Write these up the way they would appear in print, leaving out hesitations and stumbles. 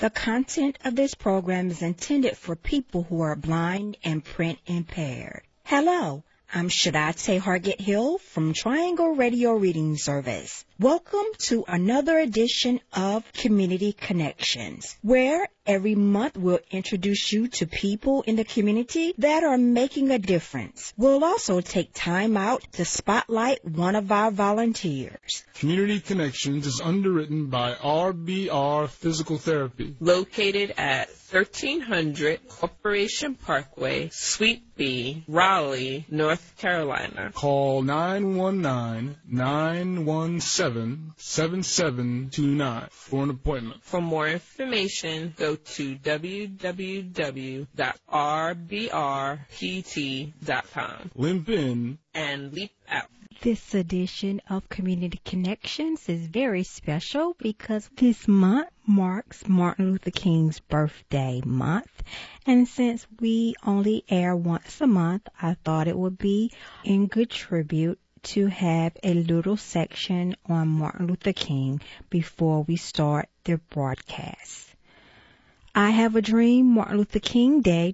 The content of this program is intended for people who are blind and print impaired. Hello, I'm Shadate Hargett Hill from Triangle Radio Reading Service. Welcome to another edition of Community Connections, where every month we'll introduce you to people in the community that are making a difference. We'll also take time out to spotlight one of our volunteers. Community Connections is underwritten by RBR Physical Therapy, located at 1300 Corporation Parkway, Suite B, Raleigh, North Carolina. Call 919-917-7729 for an appointment. For more information, go to www.rbrpt.com. Limp in and leap out. This edition of Community Connections is very special because this month marks Martin Luther King's birthday month. And since we only air once a month, I thought it would be in good tribute to have a little section on Martin Luther King before we start the broadcast. I Have a Dream, Martin Luther King Day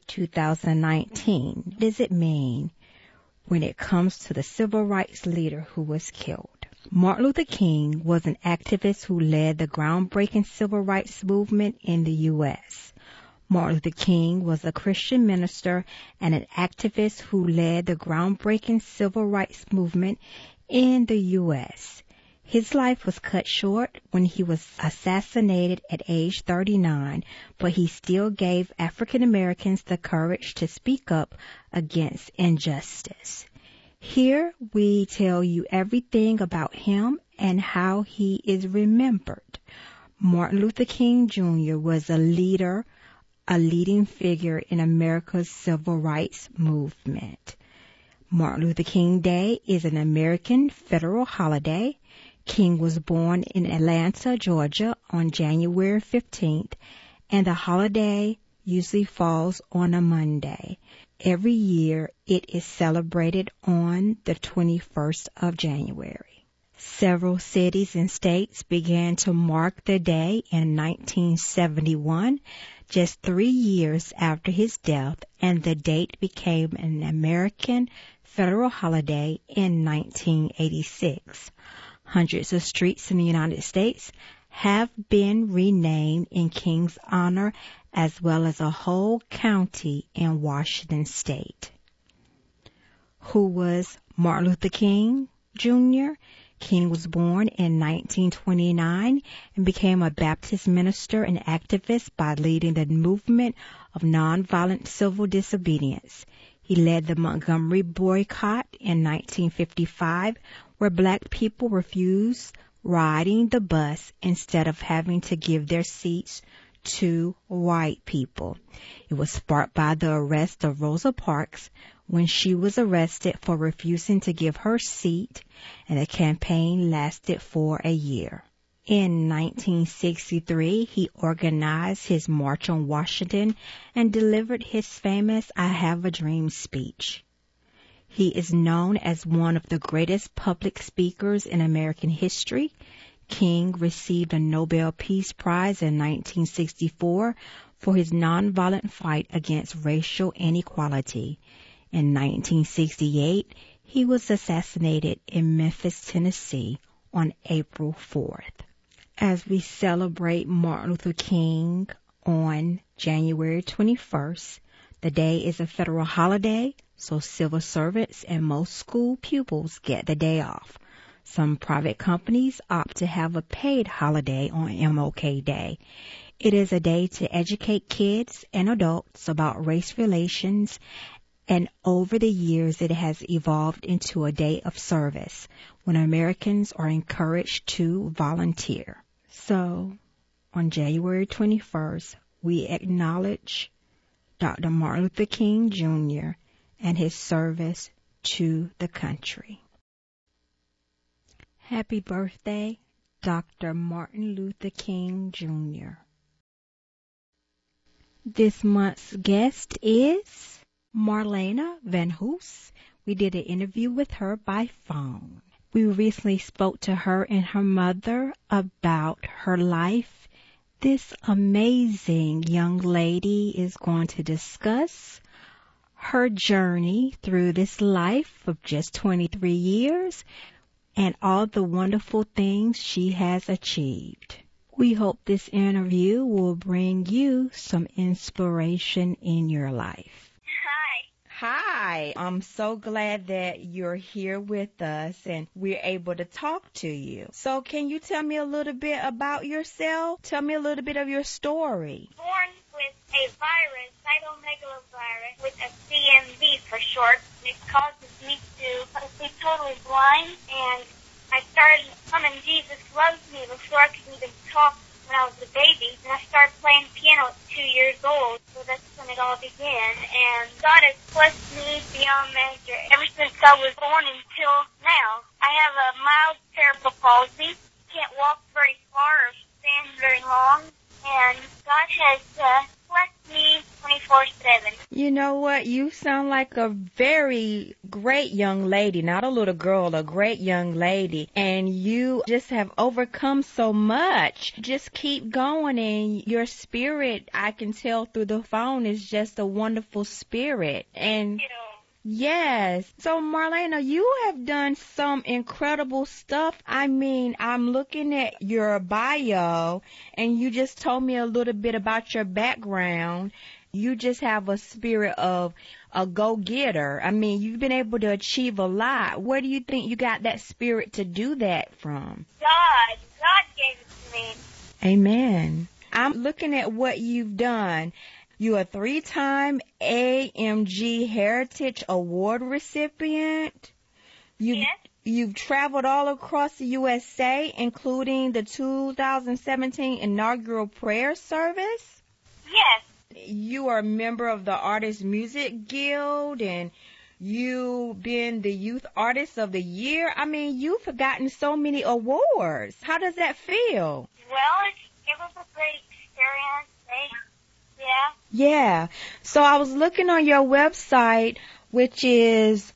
2019. What does it mean when it comes to the civil rights leader who was killed? Martin Luther King was an activist who led the groundbreaking civil rights movement in the U.S. Martin Luther King was a Christian minister and an activist who led the groundbreaking civil rights movement in the U.S. His life was cut short when he was assassinated at age 39, but he still gave African Americans the courage to speak up against injustice. Here we tell you everything about him and how he is remembered. Martin Luther King Jr. was a leading figure in America's civil rights movement. Martin Luther King Day is an American federal holiday. King was born in Atlanta, Georgia on January 15th, and the holiday usually falls on a Monday. Every year it is celebrated on the 21st of January. Several cities and states began to mark the day in 1971, just 3 years after his death, and the date became an American federal holiday in 1986. Hundreds of streets in the United States have been renamed in King's honor, as well as a whole county in Washington State. Who was Martin Luther King Jr.? King was born in 1929 and became a Baptist minister and activist by leading the movement of nonviolent civil disobedience. He led the Montgomery boycott in 1955, where black people refused riding the bus instead of having to give their seats to white people. It was sparked by the arrest of Rosa Parks when she was arrested for refusing to give her seat, and the campaign lasted for a year. In 1963, he organized his March on Washington and delivered his famous I Have a Dream speech. He is known as one of the greatest public speakers in American history. King received a Nobel Peace Prize in 1964 for his nonviolent fight against racial inequality. In 1968, he was assassinated in Memphis, Tennessee on April 4th. As we celebrate Martin Luther King on January 21st, the day is a federal holiday, so civil servants and most school pupils get the day off. Some private companies opt to have a paid holiday on MLK Day. It is a day to educate kids and adults about race relations, and over the years it has evolved into a day of service when Americans are encouraged to volunteer. So, on January 21st, we acknowledge Dr. Martin Luther King Jr. and his service to the country. Happy birthday, Dr. Martin Luther King Jr. This month's guest is Marlena Van Hoos. We did an interview with her by phone. We recently spoke to her and her mother about her life This amazing young lady is going to discuss her journey through this life of just 23 years and all the wonderful things she has achieved. We hope this interview will bring you some inspiration in your life. Hi, I'm so glad that you're here with us and we're able to talk to you. So can you tell me a little bit about yourself? Tell me a little bit of your story. Born with a virus, cytomegalovirus, with a CMV for short. It causes me to be totally blind, and I started humming Jesus Loves Me before I could even talk when I was a baby, and I started playing piano at 2 years old, so that's when it all began, and God has blessed me beyond measure ever since I was born until now. I have a mild cerebral palsy, can't walk very far or stand very long, and God has blessed me 24/7. You know what? You sound like a very great young lady, not a little girl, a great young lady. And you just have overcome so much. Just keep going, and your spirit, I can tell through the phone, is just a wonderful spirit. And yes. So, Marlena, you have done some incredible stuff. I mean, I'm looking at your bio, and you just told me a little bit about your background. You just have a spirit of a go-getter. I mean, you've been able to achieve a lot. Where do you think you got that spirit to do that from? God gave it to me. Amen. I'm looking at what you've done. You're a 3-time AMG Heritage Award recipient. Yes. You've traveled all across the USA, including the 2017 inaugural prayer service. Yes. You are a member of the Artist Music Guild, and you've been the Youth Artist of the Year. I mean, you've gotten so many awards. How does that feel? Well, it was a great experience. Yeah. Yeah. So I was looking on your website, which is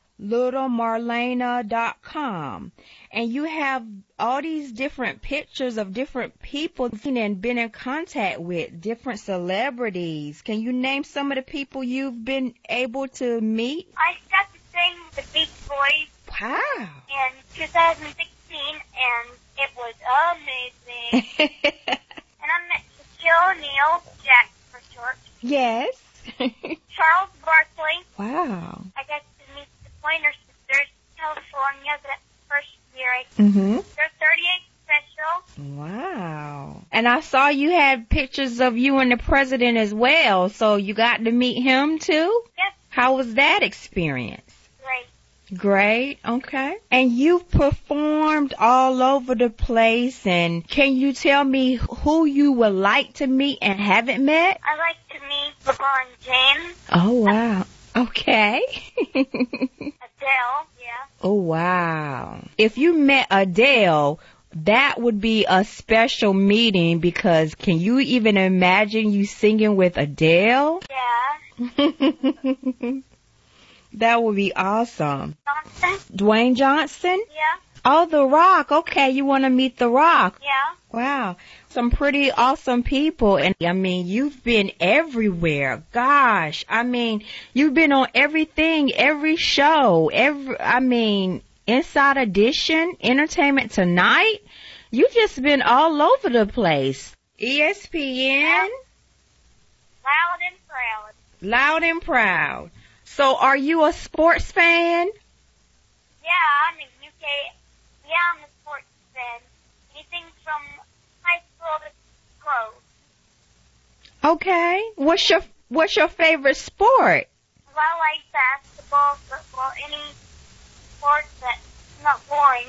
littlemarlena.com, and you have all these different pictures of different people and been in contact with, different celebrities. Can you name some of the people you've been able to meet? I got to sing the Beach Boys Wow. in 2016, and it was amazing. And I met Shaquille O'Neal, Jack for short, Yes. Charles Barkley. Wow. I got to meet the Pointer Sisters, California, that first year. Mm-hmm. They're 38 special. Wow. And I saw you had pictures of you and the president as well, so you got to meet him too? Yes, How was that experience? great. Great, okay. And you've performed all over the place, and can you tell me who you would like to meet and haven't met? I like to meet LeBron James, Oh, wow. Okay. Adele, yeah. Oh, wow. If you met Adele, that would be a special meeting, because can you even imagine you singing with Adele? Yeah. That would be awesome. Johnson, Dwayne Johnson? yeah. Oh, The Rock. Okay, you want to meet The Rock. Yeah. Wow. Some pretty awesome people. And I mean, you've been everywhere. Gosh. I mean, you've been on everything, every show, Inside Edition, Entertainment Tonight. You've just been all over the place. ESPN. Loud and proud. Loud and Proud. So are you a sports fan? Yeah, I'm a UK. Yeah, I'm a sports fan. Anything from high school to pro. Okay. What's your favorite sport? Well, I like basketball, football, any sport that's not boring.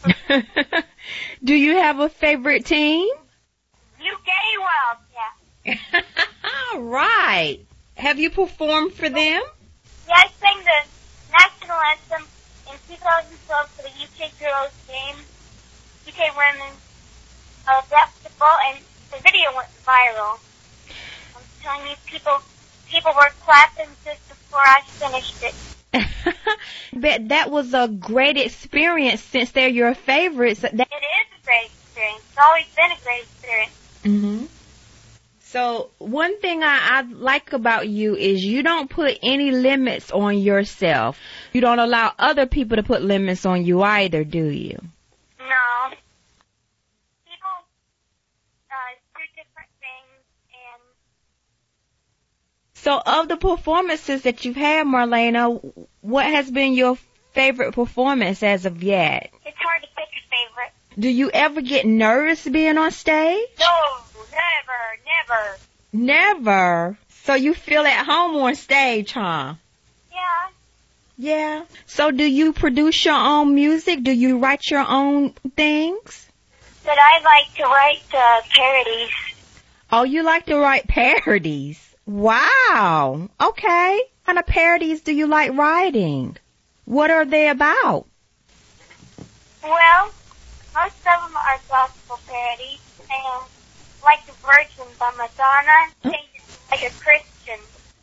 Do you have a favorite team? UK Wild, yeah. Right. Have you performed for them? Yeah, I sang the national anthem in 2012 for the UK girls game, UK women's basketball, and the video went viral. I'm telling you, people were clapping just before I finished it. Bet that was a great experience, since they're your favorites. It is a great experience. It's always been a great experience. Mm-hmm. So one thing I like about you is you don't put any limits on yourself. You don't allow other people to put limits on you either, do you? No. People do different things, and So of the performances that you've had, Marlena, what has been your favorite performance as of yet? it's hard to pick a favorite. Do you ever get nervous being on stage? No, never. Never. So you feel at home on stage, huh? Yeah. Yeah. So do you produce your own music? Do you write your own things? But I like to write parodies. Oh, you like to write parodies. Wow. Okay. What kind of parodies do you like writing? What are they about? Well, most of them are gospel parodies, and like the Virgin by Madonna, changes to like a Christian.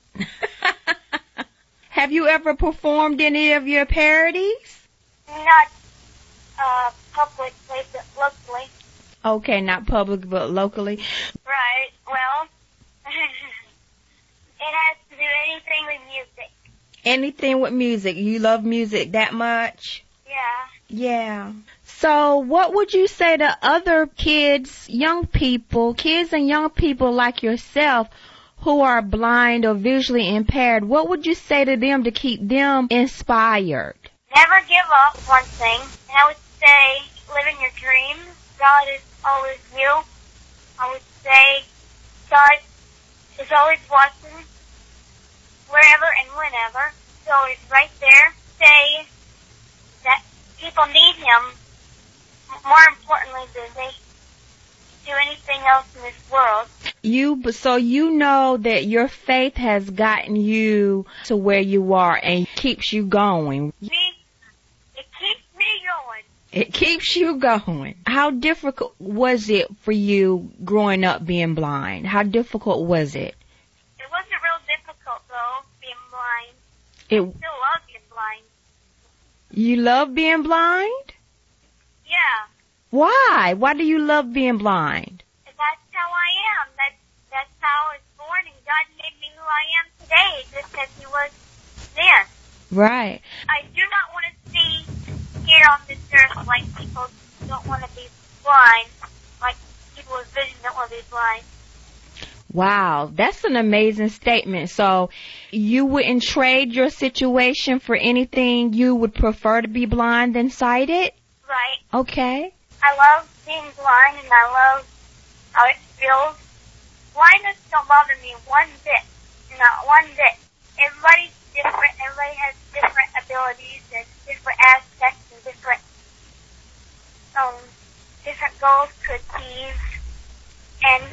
Have you ever performed any of your parodies? Not publicly, but locally. Okay, not public, but locally. Right. Well, it has to do anything with music. Anything with music. You love music that much? Yeah. Yeah. So what would you say to other kids and young people like yourself who are blind or visually impaired? What would you say to them to keep them inspired? Never give up, one thing. And I would say, live in your dreams. God is always you. I would say, God is always watching, wherever and whenever. He's always right there. Say that people need Him more importantly than they do anything else in this world. So you know that your faith has gotten you to where you are and keeps you going. It keeps me going. It keeps you going. How difficult was it for you growing up being blind? How difficult was it? It wasn't real difficult, though, being blind. It. I still love being blind. You love being blind? Yeah. Why? Why do you love being blind? That's how I am. That's how I was born, and God made me who I am today, just as He was then. Right. I do not want to see here on this earth like people don't want to be blind, like people with vision don't want to be blind. Wow, that's an amazing statement. So you wouldn't trade your situation for anything? You would prefer to be blind than sighted? Right. Okay. I love being blind, and I love how it feels. Blindness don't bother me one bit. Not one bit. Everybody's different. Everybody has different abilities and different aspects and different goals to achieve. And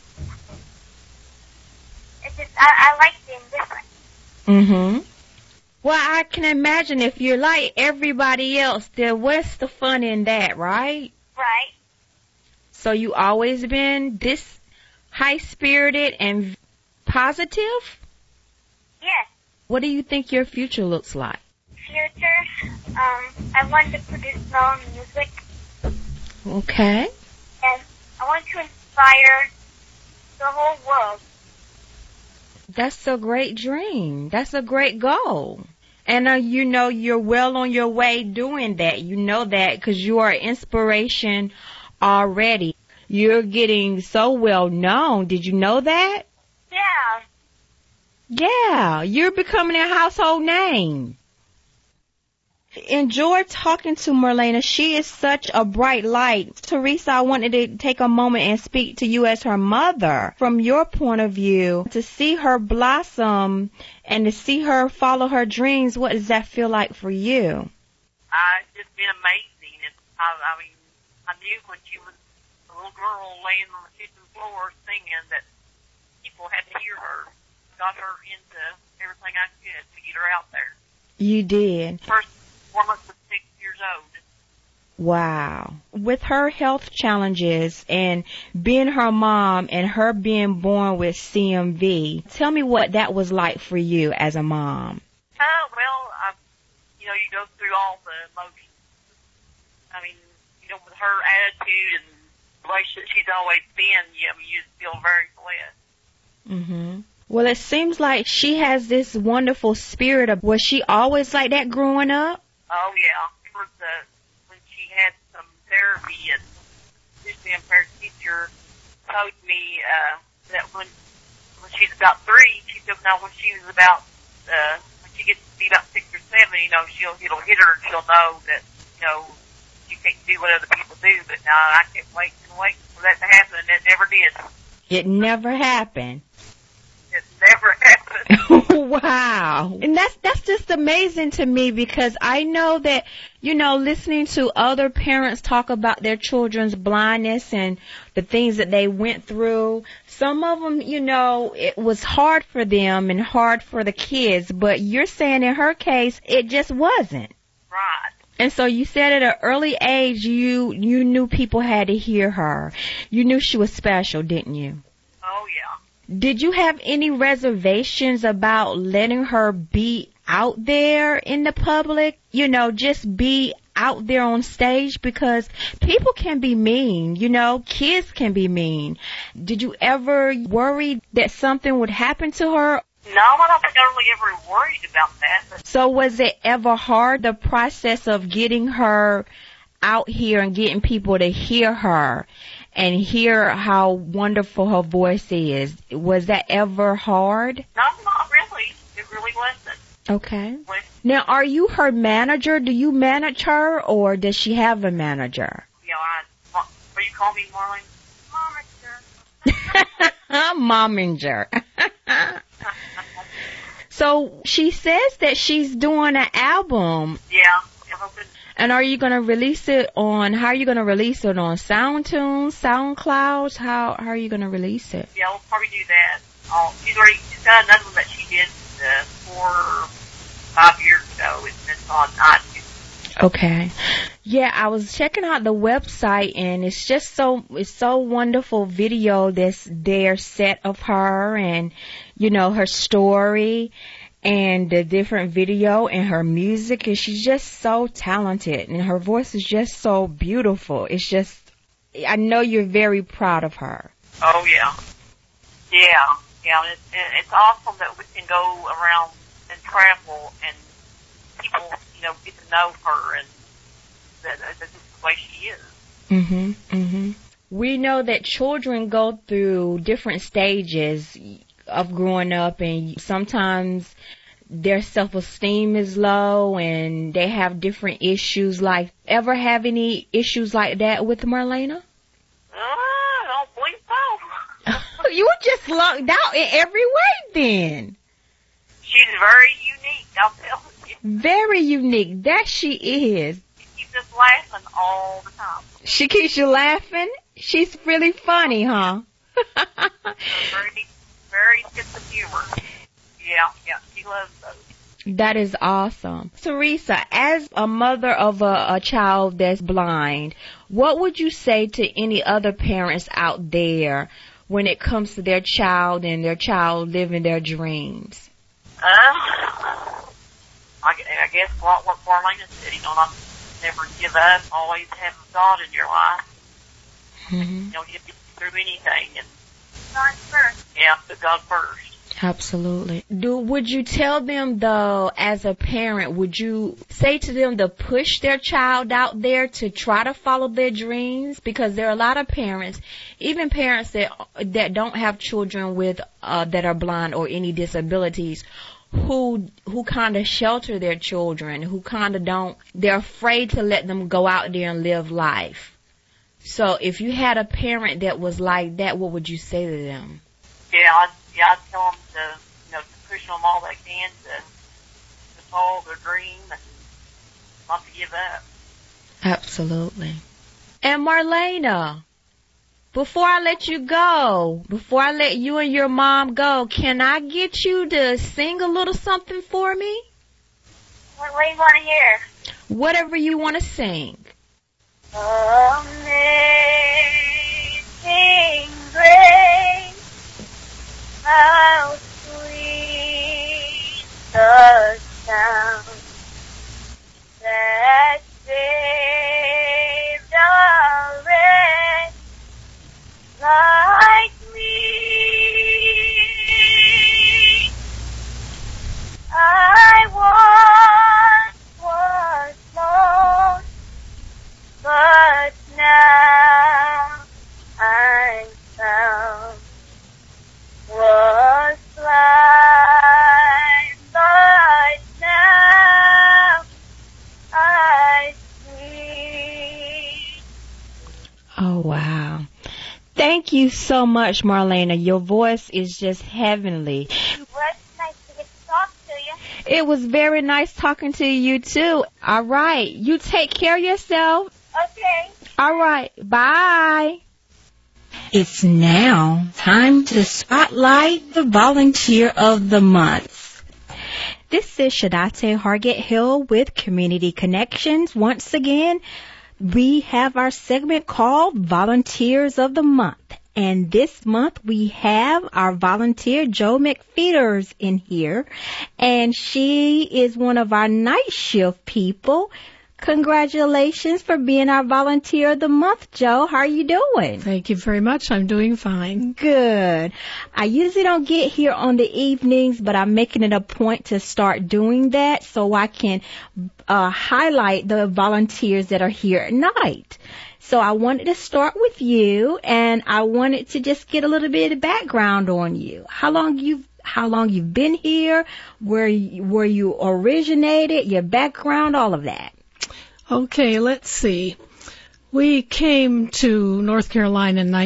it's just, I like being different. Mm-hmm. Well, I can imagine if you're like everybody else, then what's the fun in that, right? Right. So you always been this high-spirited and positive? Yes. What do you think your future looks like? Future, I want to produce my own music, Okay. and I want to inspire the whole world. That's a great dream. That's a great goal. And you know you're well on your way doing that. You know that because you are inspiration already. You're getting so well known. Did you know that? Yeah. Yeah, you're becoming a household name. Enjoy talking to Marlena. She is such a bright light. Teresa, I wanted to take a moment and speak to you as her mother. From your point of view, to see her blossom and to see her follow her dreams, what does that feel like for you? It's just been amazing. I mean, I knew when she was a little girl laying on the kitchen floor singing that people had to hear her. Got her into everything I could to get her out there. You did. First performance was 6 years old. Wow. With her health challenges and being her mom and her being born with CMV, tell me what that was like for you as a mom. Well, you go through all the emotions. I mean, with her attitude and the way she's always been, you just feel very blessed. Mhm. Well, it seems like she has this wonderful spirit. Was she always like that growing up? Oh yeah, it was when she had some therapy, and this impaired teacher told me that when she's about 3, she said, no, when she was about when she gets to be about 6 or 7, it'll hit her and she'll know that she can't do what other people do. But now I kept waiting for that to happen, and it never did. It never happened. It never happened. Wow. And that's just amazing to me, because I know that, listening to other parents talk about their children's blindness and the things that they went through, some of them, it was hard for them and hard for the kids, but you're saying in her case, it just wasn't. Right. And so you said at an early age, you knew people had to hear her. You knew she was special, didn't you? Oh, yeah. Did you have any reservations about letting her be out there in the public? Just be out there on stage, because people can be mean, kids can be mean. Did you ever worry that something would happen to her? No, I don't think I really ever worried about that. But So was it ever hard, the process of getting her out here and getting people to hear her and hear how wonderful her voice is? Was that ever hard? no, not really. It really wasn't. Okay. Now, are you her manager? Do you manage her, or does she have a manager? What do you call me, Marlene? Momager. Momager. So she says that she's doing an album. Yeah, I'm hoping. And are you going to release it on, how are you going to release it on SoundTunes, SoundClouds? How are you going to release it? Yeah, we'll probably do that. She's got another one that she did 4 or 5 years ago. It's on iTunes. Okay. Yeah, I was checking out the website, and it's just so wonderful video that's there set of her and, her story and the different video and her music. And she's just so talented, and her voice is just so beautiful. It's just, I know you're very proud of her. Oh, yeah. Yeah, it's awesome that we can go around and travel and people, get to know her, and that's the way she is. Mhm, mhm. We know that children go through different stages of growing up, and sometimes their self-esteem is low and they have different issues. Like, ever have any issues like that with Marlena? I don't believe so. You were just locked out in every way then. She's very unique, I'll tell you. Very unique. That she is. She keeps us laughing all the time. She keeps you laughing? She's really funny, huh? Very, very sense of humor. Yeah, she loves those. That is awesome. Teresa, as a mother of a child that's blind, what would you say to any other parents out there when it comes to their child and their child living their dreams? I guess what Marlena said, not never give up, always have God in your life. Mm-hmm. You get through anything, and God first. yeah, put God first. Absolutely. Would you tell them, though, as a parent, would you say to them to push their child out there to try to follow their dreams? Because there are a lot of parents, even parents that don't have children with that are blind or any disabilities, who kind of shelter their children, who kind of they're afraid to let them go out there and live life. So if you had a parent that was like that, what would you say to them? I'd tell them to push them all they can to follow their dream and not to give up. Absolutely. And Marlena, before I let you go, before I let you and your mom go, can I get you to sing a little something for me? What do you want to hear? Whatever you want to sing. Amazing grace, how sweet the sound that saved a wretch like me. Thank you so much, Marlena. Your voice is just heavenly. Well, it's nice to get to talk to you. It was very nice talking to you, too. All right. You take care of yourself. Okay. All right. Bye. It's now time to spotlight the volunteer of the month. This is Shadate Hargett Hill with Community Connections. Once again, we have our segment called Volunteers of the Month. And this month we have our volunteer, Jo McFeeters, in here. And she is one of our night shift people. Congratulations for being our volunteer of the month, Jo. How are you doing? Thank you very much. I'm doing fine. Good. I usually don't get here on the evenings, but I'm making it a point to start doing that so I can highlight the volunteers that are here at night. So I wanted to start with you, and I wanted to just get a little bit of background on you. How long you've been here, where you originated, your background, all of that. Okay, let's see. We came to North Carolina in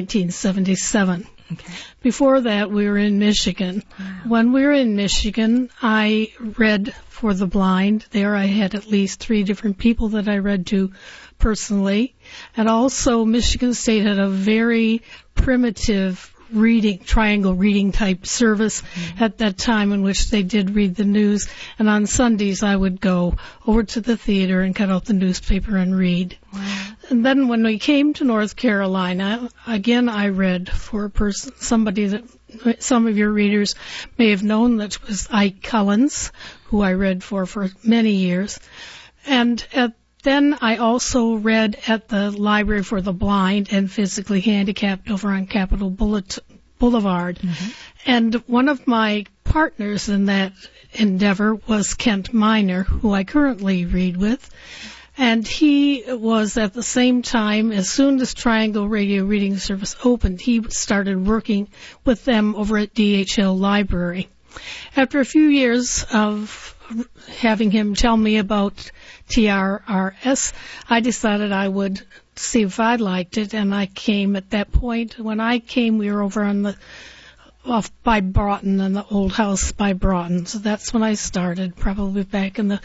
1977. Okay. Before that, we were in Michigan. Wow. When we were in Michigan, I read for the blind. There I had at least 3 different people that I read to personally. And also, Michigan State had a very primitive triangle reading type service at that time, in which they did read the news. And on Sundays I would go over to the theater and cut out the newspaper and read. Wow. And then when we came to North Carolina, again I read for a person, somebody that some of your readers may have known, that was Ike Collins, who I read for many years. And then I also read at the Library for the Blind and Physically Handicapped over on Capitol Boulevard. Mm-hmm. And one of my partners in that endeavor was Kent Miner, who I currently read with. And he was at the same time, as soon as Triangle Radio Reading Service opened, he started working with them over at DHL Library. After a few years of having him tell me about TRRS, I decided I would see if I liked it, and I came at that point. When I came, we were over off by Broughton, in the old house by Broughton. So that's when I started, probably back in the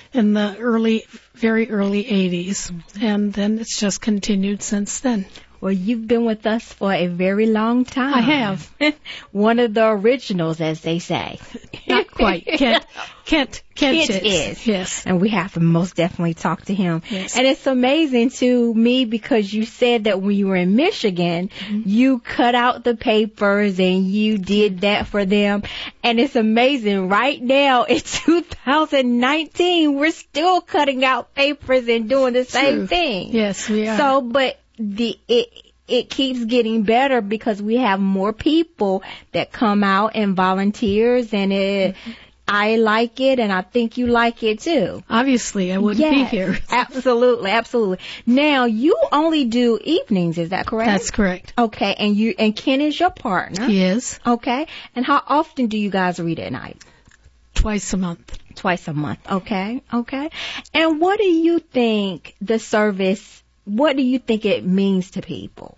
very early 80s. And then it's just continued since then. Well, you've been with us for a very long time. I have. One of the originals, as they say. Not quite. Kent is. Yes. And we have to most definitely talk to him. Yes. And it's amazing to me because you said that when you were in Michigan, mm-hmm. you cut out the papers and you did that for them. And it's amazing. Right now, in 2019, we're still cutting out papers and doing the same thing. Yes, we are. So, but it keeps getting better because we have more people that come out and volunteers, and I like it, and I think you like it too. Obviously, I wouldn't be here. Absolutely. Now, you only do evenings, is that correct? That's correct. Okay, and Ken is your partner. He is. Okay, and how often do you guys read at night? Twice a month. Okay. And what do you think what do you think it means to people?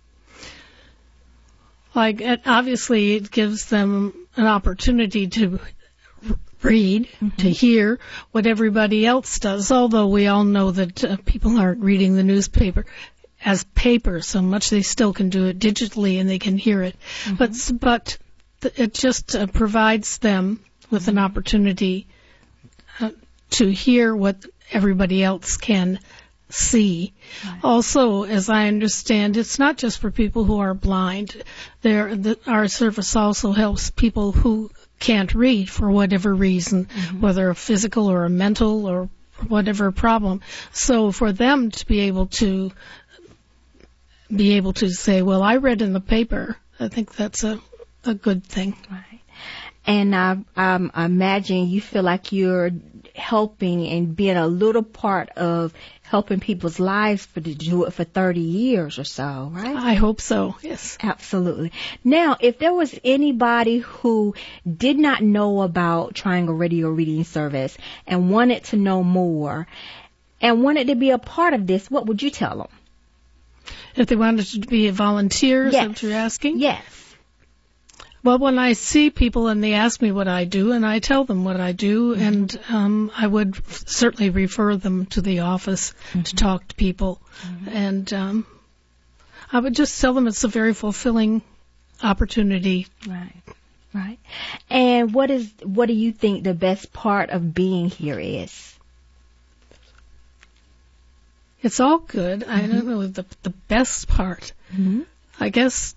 Like, obviously, it gives them an opportunity to read, mm-hmm. to hear what everybody else does, although we all know that people aren't reading the newspaper as paper so much. They still can do it digitally and they can hear it. Mm-hmm. But it just provides them with an opportunity to hear what everybody else can see. Right. Also, as I understand, it's not just for people who are blind. Our service also helps people who can't read for whatever reason, mm-hmm. whether a physical or a mental or whatever problem. So for them to be able to say, well, I read in the paper, I think that's a good thing. Right. And I imagine you feel like you're helping and being a little part of helping people's lives to do it for 30 years or so, right? I hope so, yes. Absolutely. Now, if there was anybody who did not know about Triangle Radio Reading Service and wanted to know more and wanted to be a part of this, what would you tell them? If they wanted to be a volunteer, is that Yes. what you're asking? Yes. Well, when I see people and they ask me what I do, and I tell them what I do, and I would certainly refer them to the office to talk to people. And I would just tell them it's a very fulfilling opportunity. Right. Right. And what do you think the best part of being here is? It's all good. I don't know the best part. I guess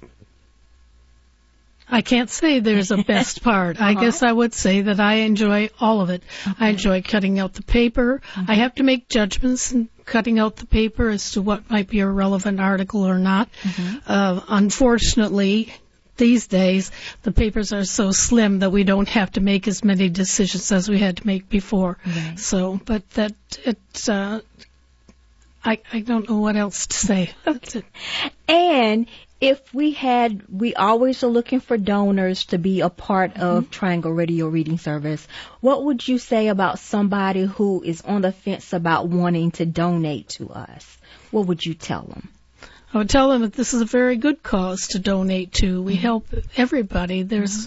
I can't say there's a best part. I guess I would say that I enjoy all of it. I enjoy cutting out the paper. I have to make judgments in cutting out the paper as to what might be a relevant article or not. Unfortunately, these days, the papers are so slim that we don't have to make as many decisions as we had to make before. Right. So, but that it's, I don't know what else to say. That's it. And if we always are looking for donors to be a part of Triangle Radio Reading Service, what would you say about somebody who is on the fence about wanting to donate to us? What would you tell them? I would tell them that this is a very good cause to donate to. We help everybody.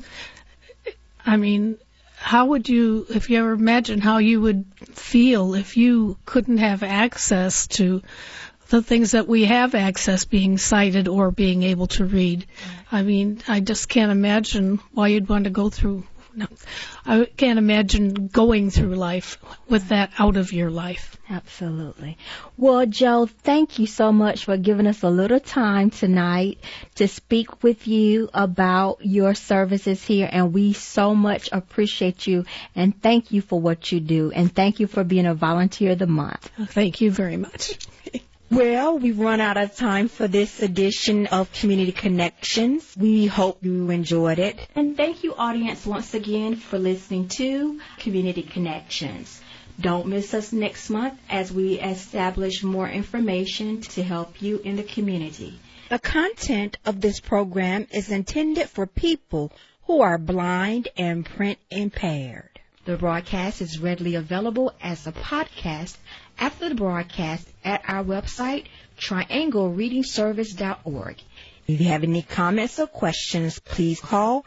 How would you, if you ever imagine how you would feel if you couldn't have access to the things that we have access, being sighted or being able to read? I just can't imagine why you'd want to go through. No, I can't imagine going through life with that out of your life. Absolutely. Well, Joe, thank you so much for giving us a little time tonight to speak with you about your services here, and we so much appreciate you, and thank you for what you do, and thank you for being a volunteer of the month. Thank you very much. Well, we've run out of time for this edition of Community Connections. We hope you enjoyed it. And thank you, audience, once again for listening to Community Connections. Don't miss us next month as we establish more information to help you in the community. The content of this program is intended for people who are blind and print impaired. The broadcast is readily available as a podcast after the broadcast at our website, trianglereadingservice.org. If you have any comments or questions, please call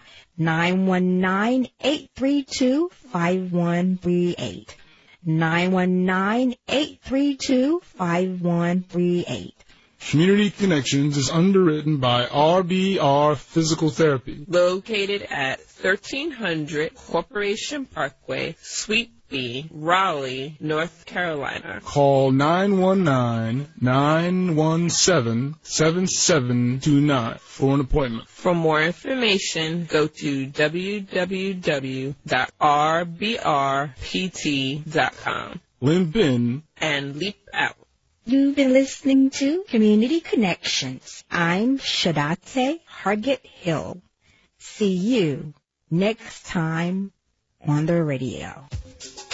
919-832-5138. 919-832-5138. Community Connections is underwritten by RBR Physical Therapy. Located at 1300 Corporation Parkway, Suite B, Raleigh, North Carolina. Call 919-917-7729 for an appointment. For more information, go to www.rbrpt.com. Limp in and leap out. You've been listening to Community Connections. I'm Shadate Hargett Hill. See you next time on the radio.